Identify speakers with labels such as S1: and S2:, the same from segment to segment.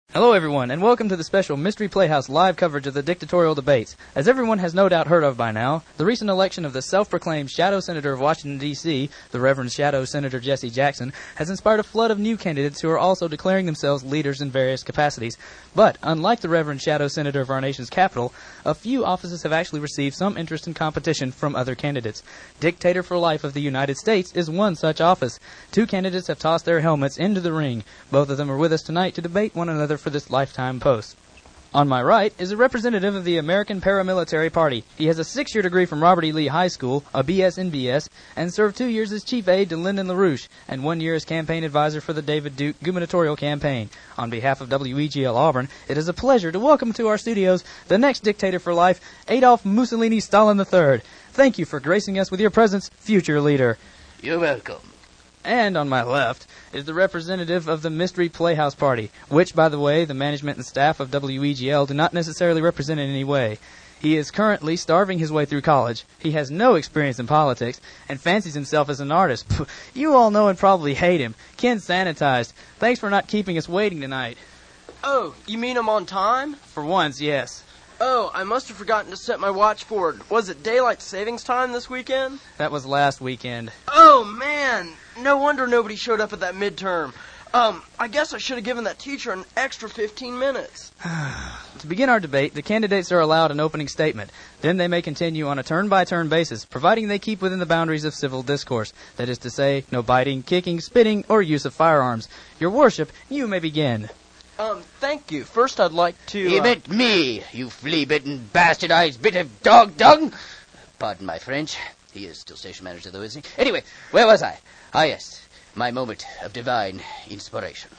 S1: Hello everyone, and welcome to the special Mystery Playhouse live coverage of the dictatorial debates. As everyone has no doubt heard of by now, the recent election of the self-proclaimed Shadow Senator of Washington, D.C., the Reverend Shadow Senator Jesse Jackson, has inspired a flood of new candidates who are also declaring themselves leaders in various capacities. But, unlike the Reverend Shadow Senator of our nation's capital, a few offices have actually received some interest in competition from other candidates. Dictator for Life of the United States is one such office. Two candidates have tossed their helmets into the ring. Both of them are with us tonight to debate one another for this lifetime post. On my right is a representative of the American Paramilitary Party. He has a 6-year degree from Robert E. Lee High School, a BS in BS, and served 2 years as chief aide to Lyndon LaRouche, and 1 year as campaign advisor for the David Duke gubernatorial campaign. On behalf of WEGL Auburn, it is a pleasure to welcome to our studios the next dictator for life, Adolf Mussolini Stalin III. Thank you for gracing us with your presence, future leader.
S2: You're welcome.
S1: And on my left is the representative of the Mystery Playhouse Party, which, by the way, the management and staff of WEGL do not necessarily represent in any way. He is currently starving his way through college. He has no experience in politics and fancies himself as an artist. You all know and probably hate him. Ken Sanitized. Thanks for not keeping us waiting tonight.
S3: Oh, you mean I'm on time?
S1: For once, yes.
S3: Oh, I must have forgotten to set my watch forward. Was it daylight savings time this weekend?
S1: That was last weekend.
S3: Oh, man. No wonder nobody showed up at that midterm. I guess I should have given that teacher an extra 15 minutes.
S1: To begin our debate, the candidates are allowed an opening statement. Then they may continue on a turn-by-turn basis, providing they keep within the boundaries of civil discourse. That is to say, no biting, kicking, spitting, or use of firearms. Your worship, you may begin.
S3: Thank you. First, I'd like to...
S2: You meant me, you flea-bitten, bastardized bit of dog dung. Pardon my French. He is still station manager, though, isn't he? Anyway, where was I? Ah, yes, my moment of divine inspiration.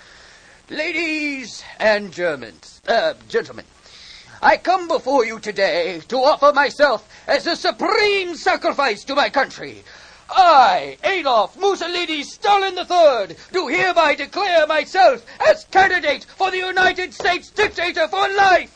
S2: Ladies and gentlemen, I come before you today to offer myself as a supreme sacrifice to my country. I, Adolf Mussolini Stalin III, do hereby declare myself as candidate for the United States Dictator for life.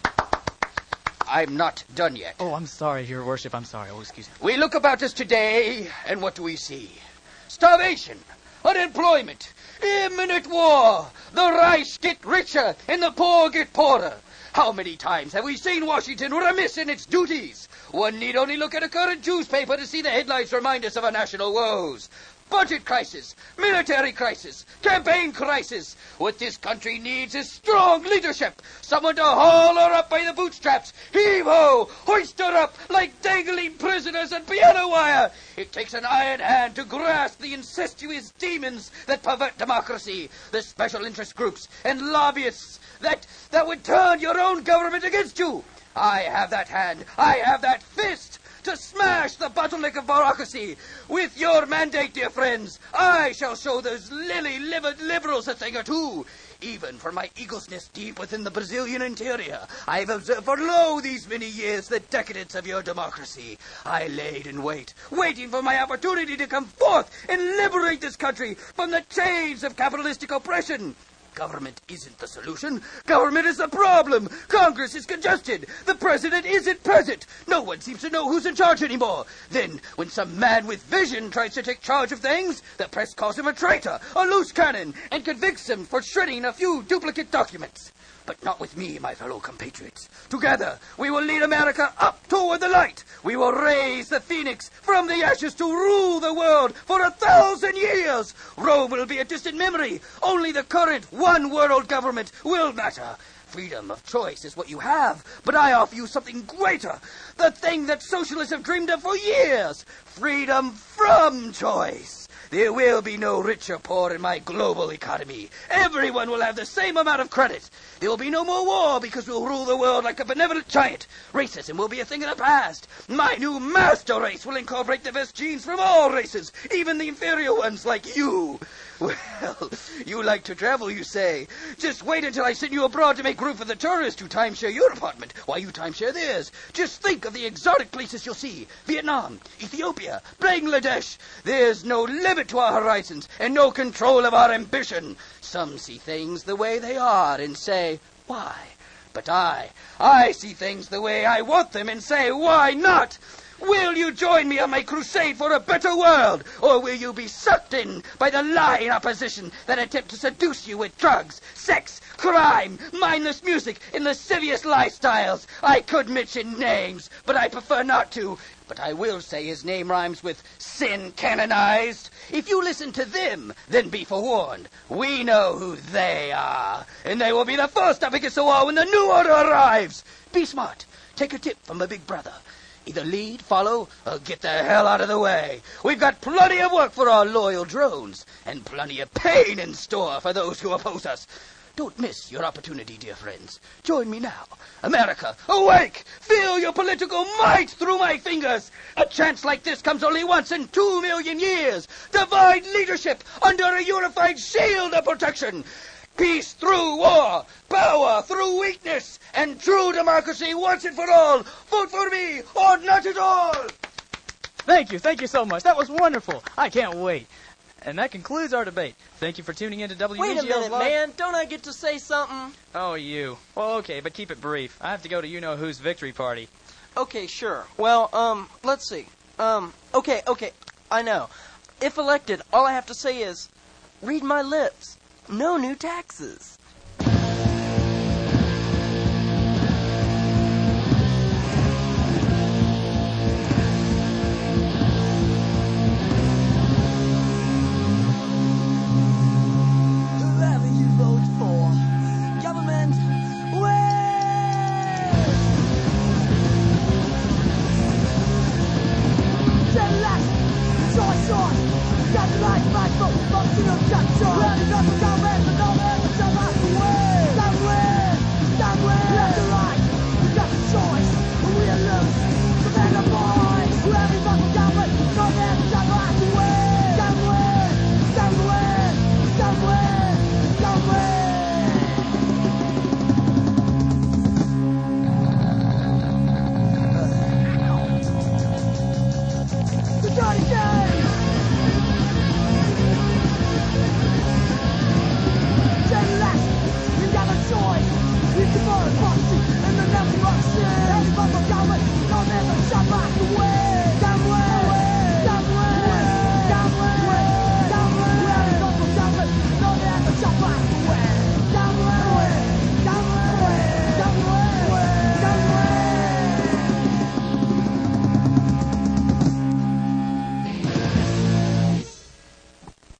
S2: I'm not done yet.
S1: Oh, I'm sorry, your worship, I'm sorry. Oh, excuse me.
S2: We look about us today, and what do we see? Starvation, unemployment, imminent war. The Reich get richer, and the poor get poorer. How many times have we seen Washington remiss in its duties? One need only look at a current newspaper to see the headlines remind us of our national woes. Budget crisis, military crisis, campaign crisis. What this country needs is strong leadership. Someone to haul her up by the bootstraps. Heave-ho! Hoist her up like dangling prisoners on piano wire. It takes an iron hand to grasp the incestuous demons that pervert democracy, the special interest groups and lobbyists that would turn your own government against you. I have that hand. I have that fist to smash the bottleneck of bureaucracy. With your mandate, dear friends, I shall show those lily-livered liberals a thing or two. Even from my eagle's nest deep within the Brazilian interior, I have observed for lo these many years the decadence of your democracy. I laid in wait, waiting for my opportunity to come forth and liberate this country from the chains of capitalistic oppression. Government isn't the solution. Government is the problem. Congress is congested. The president isn't present. No one seems to know who's in charge anymore. Then, when some man with vision tries to take charge of things, the press calls him a traitor, a loose cannon, and convicts him for shredding a few duplicate documents. But not with me, my fellow compatriots. Together, we will lead America up toward the light. We will raise the phoenix from the ashes to rule the world for 1,000 years. Rome will be a distant memory. Only the current one-world government will matter. Freedom of choice is what you have, but I offer you something greater. The thing that socialists have dreamed of for years. Freedom from choice. There will be no rich or poor in my global economy. Everyone will have the same amount of credit. There will be no more war because we'll rule the world like a benevolent giant. Racism will be a thing of the past. My new master race will incorporate the best genes from all races, even the inferior ones like you. Well, you like to travel, you say. Just wait until I send you abroad to make room for the tourists who timeshare your apartment while you timeshare theirs. Just think of the exotic places you'll see. Vietnam, Ethiopia, Bangladesh. There's no limit to our horizons and no control of our ambition. Some see things the way they are and say, why? But I see things the way I want them and say, why not? Will you join me on my crusade for a better world? Or will you be sucked in by the lying opposition that attempt to seduce you with drugs, sex, crime, mindless music, and lascivious lifestyles? I could mention names, but I prefer not to. But I will say his name rhymes with sin canonized. If you listen to them, then be forewarned. We know who they are, and they will be the first up against the wall when the new order arrives. Be smart. Take a tip from a big brother. Either lead, follow, or get the hell out of the way. We've got plenty of work for our loyal drones, and plenty of pain in store for those who oppose us. Don't miss your opportunity, dear friends. Join me now. America, awake! Feel your political might through my fingers. A chance like this comes only once in 2 million years. Divide leadership under a unified shield of protection. Peace through war, power through weakness, and true democracy once and for all. Vote for me or not at all.
S1: Thank you so much. That was wonderful. I can't wait. And that concludes our debate. Thank you for tuning in to WBGL
S3: Wait a minute,
S1: Live.
S3: man. Don't I get to say something?
S1: Oh, you. Well, okay, but keep it brief. I have to go to you-know-who's victory party.
S3: Okay, sure. Well, let's see. Okay, I know. If elected, all I have to say is, read my lips. No new taxes.